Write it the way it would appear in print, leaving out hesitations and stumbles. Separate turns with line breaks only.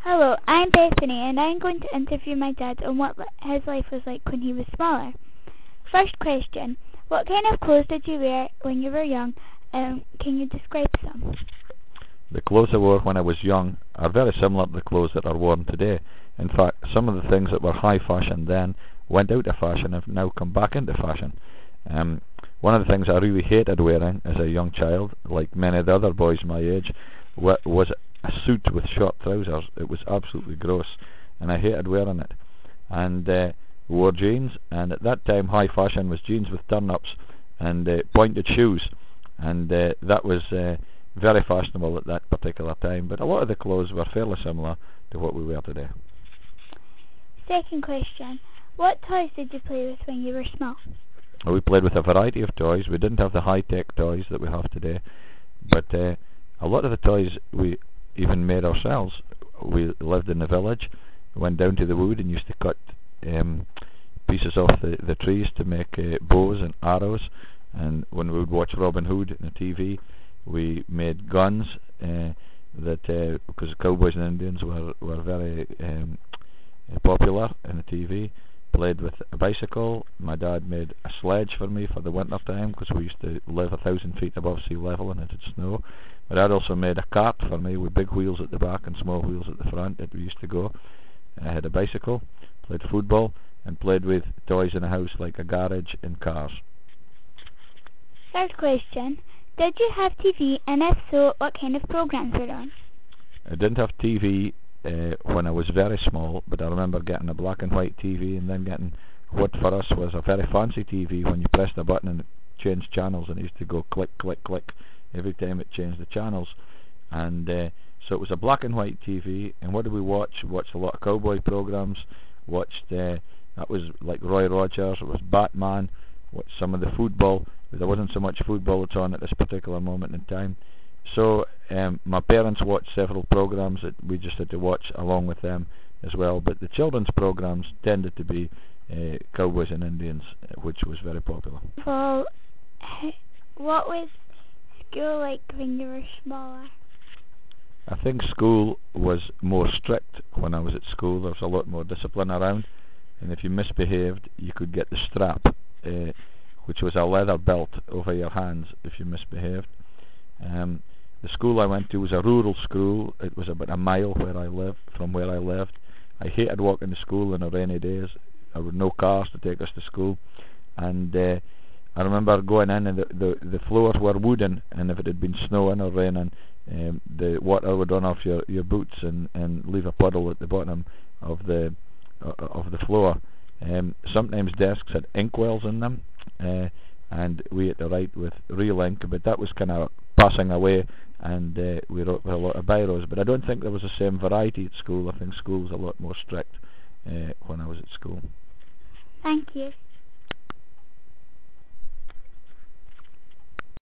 Hello, I'm Bethany, and I'm going to interview my dad on what his life was like when he was smaller. First question, what kind of clothes did you wear when you were young, and can you describe some?
The clothes I wore when I was young are very similar to the clothes that are worn today. In fact, some of the things that were high fashion then went out of fashion and have now come back into fashion. One of the things I really hated wearing as a young child, like many of the other boys my age, was a suit with short trousers. It was absolutely gross, and I hated wearing it. And wore jeans, and at that time high fashion was jeans with turn-ups and pointed shoes, and that was very fashionable at that particular time. But a lot of the clothes were fairly similar to what we wear today.
Second question, what toys did you play with when you were small?
We played with a variety of toys. We didn't have the high-tech toys that we have today, but a lot of the toys we even made ourselves. We lived in the village, went down to the wood and used to cut pieces off the trees to make bows and arrows. And when we would watch Robin Hood on the TV, we made guns because cowboys and Indians were very popular in the TV. Played with a bicycle. My dad made a sledge for me for the winter time because we used to live 1,000 feet above sea level and it had snow. My dad also made a cart for me with big wheels at the back and small wheels at the front that we used to go. I had a bicycle, played football, and played with toys in the house like a garage and cars.
Third question, did you have TV, and if so, what kind of programs were on?
I didn't have TV when I was very small, but I remember getting a black and white TV and then getting what for us was a very fancy TV when you pressed a button and it changed channels, and it used to go click, click, click every time it changed the channels. And so it was a black and white TV. And what did we watch? We watched a lot of cowboy programs, watched that was like Roy Rogers, it was Batman, watched some of the football, but there wasn't so much football that's on at this particular moment in time. So my parents watched several programs that we just had to watch along with them as well, but the children's programs tended to be Cowboys and Indians, which was very popular.
Well, what was school like when you were smaller?
I think school was more strict when I was at school. There was a lot more discipline around, and if you misbehaved you could get the strap, which was a leather belt over your hands if you misbehaved. The school I went to was a rural school. It was about a mile from where I lived. I hated walking to school on the rainy days. There were no cars to take us to school, and I remember going in and the floors were wooden, and if it had been snowing or raining, the water would run off your boots and leave a puddle at the bottom of the floor. Sometimes desks had inkwells in them, and we had to write with real ink, but that was kind of passing away, and we wrote with a lot of biros. But I don't think there was the same variety at school. I think school was a lot more strict when I was at school.
Thank you.